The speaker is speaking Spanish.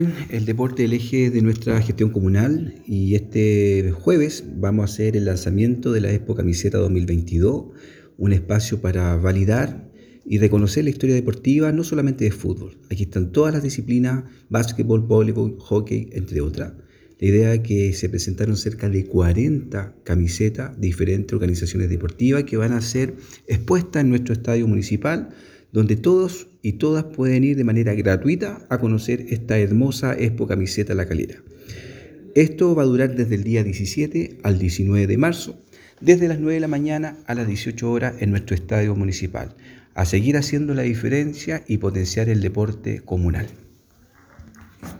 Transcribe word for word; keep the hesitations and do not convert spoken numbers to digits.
El deporte es el eje de nuestra gestión comunal y este jueves vamos a hacer el lanzamiento de la Expo Camiseta dos mil veintidós, un espacio para validar y reconocer la historia deportiva, no solamente de fútbol. Aquí están todas las disciplinas, básquetbol, voleibol, hockey, entre otras. La idea es que se presentaron cerca de cuarenta camisetas de diferentes organizaciones deportivas que van a ser expuestas en nuestro estadio municipal, donde todos y todas pueden ir de manera gratuita a conocer esta hermosa Expo Camiseta La Calera. Esto va a durar desde el día diecisiete al diecinueve de marzo, desde las nueve de la mañana a las dieciocho horas en nuestro estadio municipal, a seguir haciendo la diferencia y potenciar el deporte comunal.